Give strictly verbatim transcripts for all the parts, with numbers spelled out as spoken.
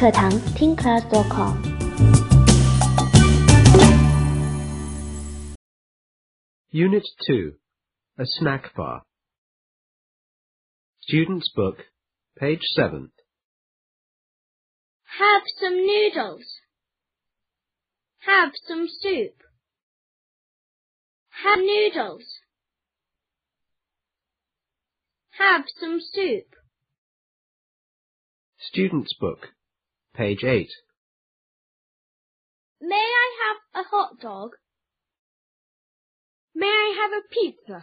课堂 teen class dot com。 Unit two, A Snack Bar. Student's Book, page seven. Have some noodles. Have some soup. Have noodles. Have some soup. Student's Book, page eight. May I have a hot dog? May I have a pizza?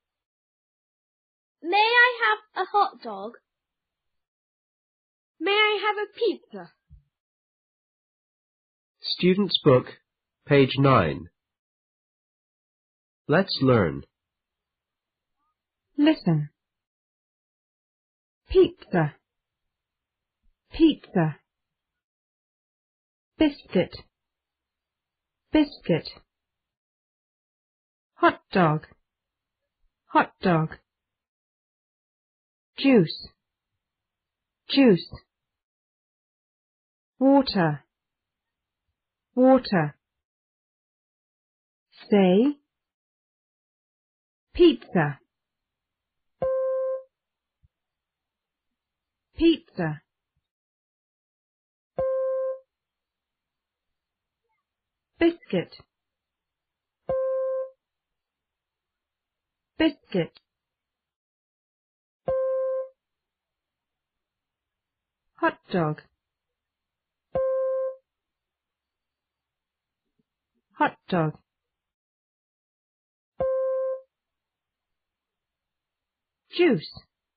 May I have a hot dog? May I have a pizza? Student's Book, page nine. Let's learn. Listen. Pizza. Pizza. Biscuit. Biscuit. Hot dog. Hot dog. Juice. Juice. Water. Water. Say pizza. Pizza. Biscuit. Biscuit. Hot dog. Hot dog. Juice.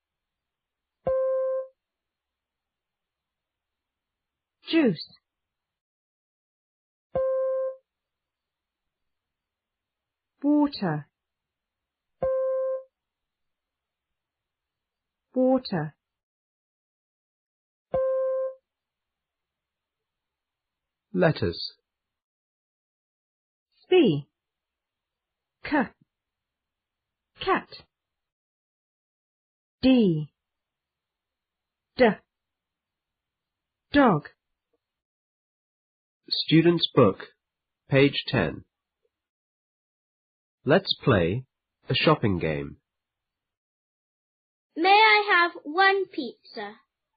Juice. Water. Water. Letters. C. C. Cat. D. D. Dog. Student's Book, page ten. Let's play a shopping game. May I have one pizza?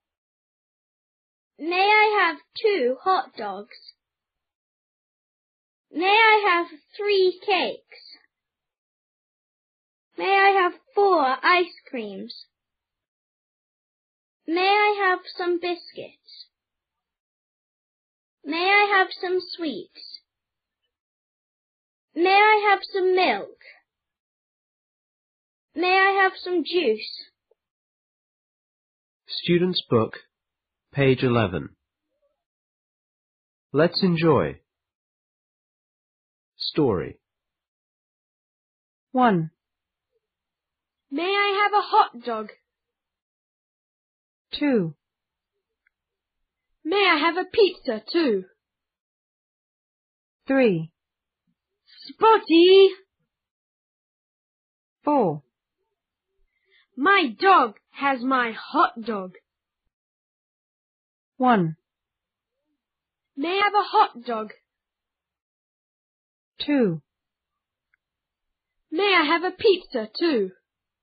May I have two hot dogs? May I have three cakes? May I have four ice creams? May I have some biscuits? May I have some sweets? May I have some milk? May I have some juice? Student's Book, page eleven. Let's enjoy. Story. One. May I have a hot dog? Two. May I have a pizza too? Three. Spotty! Four. My dog has my hot dog. One. May I have a hot dog? Two. May I have a pizza too?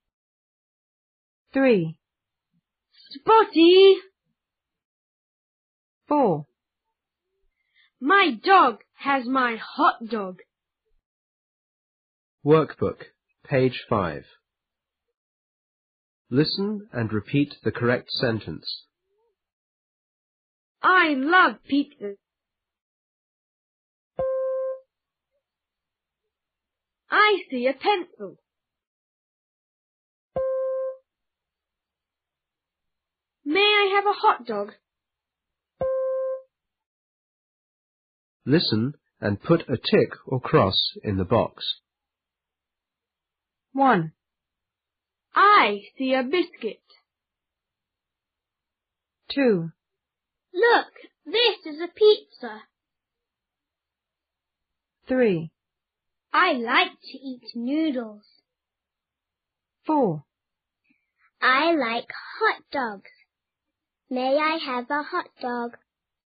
Three. Spotty! Four. My dog has my hot dog. Workbook, page five. Listen and repeat the correct sentence. I love pizza. I see a pencil. May I have a hot dog? Listen and put a tick or cross in the box. One. I see a biscuit. Two. Look, this is a pizza. Three. I like to eat noodles. Four. I like hot dogs. May I have a hot dog?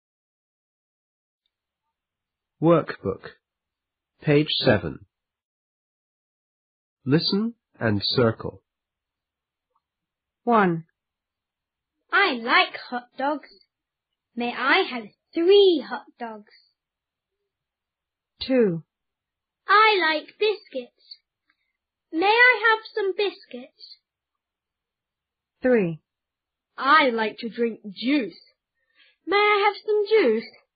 Workbook, page seven. Listen and circle. one, I like hot dogs. May I have three hot dogs? two, I like biscuits. May I have some biscuits? three, I like to drink juice. May I have some juice?